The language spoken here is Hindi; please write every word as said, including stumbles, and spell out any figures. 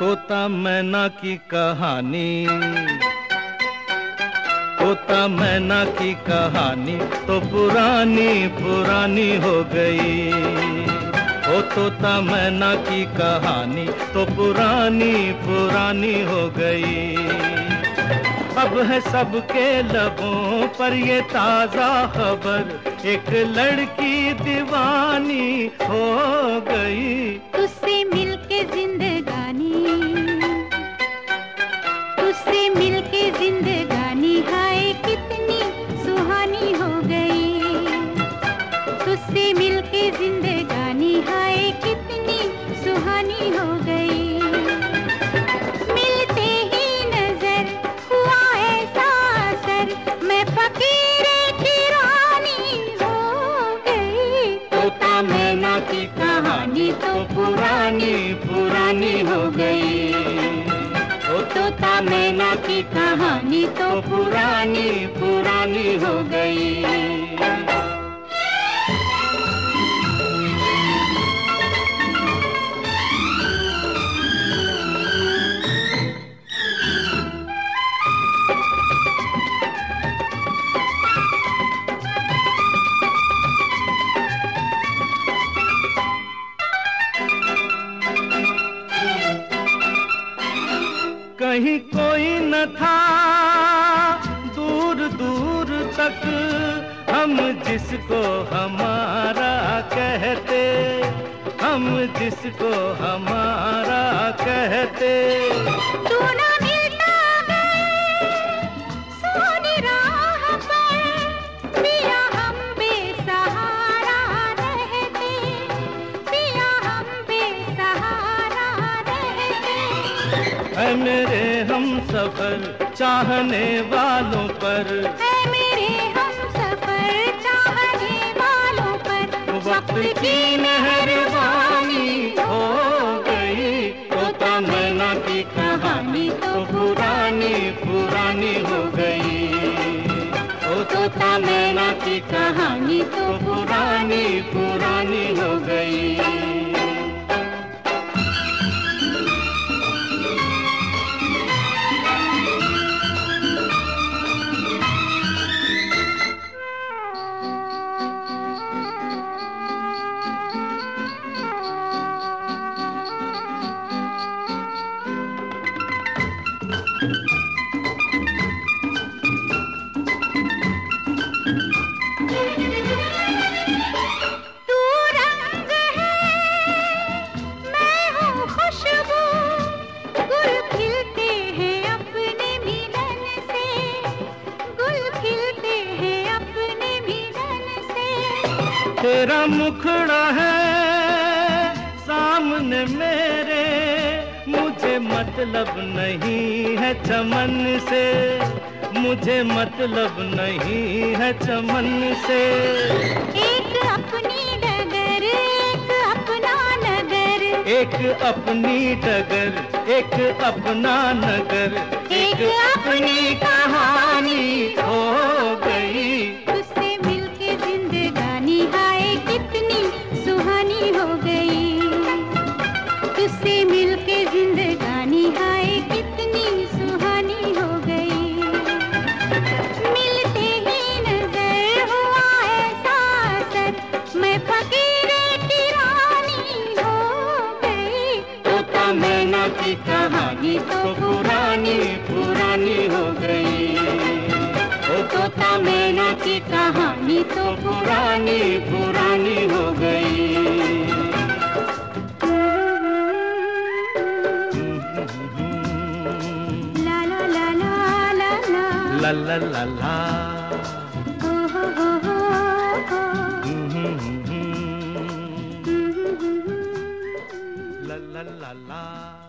तोता मैना की कहानी, तोता मैना की कहानी तो पुरानी पुरानी हो गई। ओ तोता मैना की कहानी तो पुरानी पुरानी हो गई। अब है सबके लबों पर ये ताजा खबर, एक लड़की दीवानी हो गई। तुझसे मिलके जिंदगानी, तुझसे मिलके जिंदगानी हाय कितनी सुहानी हो गई। तुझसे मिलके जिंदगानी हाय कितनी सुहानी हो गई। मिलते ही नजर हुआ ऐसा असर, मैं फकीर की रानी हो गई। तोता मैना की कहानी तो पुरानी पुरानी हो गई। ओ तोता मैना की कहानी तो पुरानी पुरानी हो गई। कहीं कोई न था दूर दूर तक, हम जिसको हमारा कहते, हम जिसको हमारा कहते। तू ना मिलता गए सोनी राह पर, पिया हम बेसहारा रहते, पिया हम बेसहारा रहते। है मेरे हम सफर चाहने वालों पर, है मेरे हम सफर चाहने वालों पर, वक्त की मेहरबानी हो गई। तोता मैना की कहानी तो पुरानी पुरानी हो गई। ओ तोता मैना की कहानी तो पुरानी पुरानी हो गई। तू रंग है मैं हूँ खुशबू, गुल खिलते हैं अपने मिलन से, गुल खिलते हैं अपने मिलन से। तेरा मुखड़ा है सामने मेरे, मुझे मतलब नहीं है चमन से, मुझे मतलब नहीं है चमन से। एक अपनी डगर एक अपना नगर, एक अपनी डगर एक अपना नगर, एक अपनी कहानी हो गई। तुझसे मिलके जिंदगानी हाय कितनी सुहानी हो गई। तुझसे मिलके जिंदगानी हाय कितनी सुहानी हो गई। मिलते ही नजर हुआ ऐसा असर, मैं फकीर की रानी हो गई। तोता मैना की कहानी तो पुरानी पुरानी हो गई। ओ तोता मैना की कहानी तो पुरानी पुरानी हो गई। ला ला ला ला ला ला ला ला ला ला, हो हो हो हो हो, ला ला ला ला।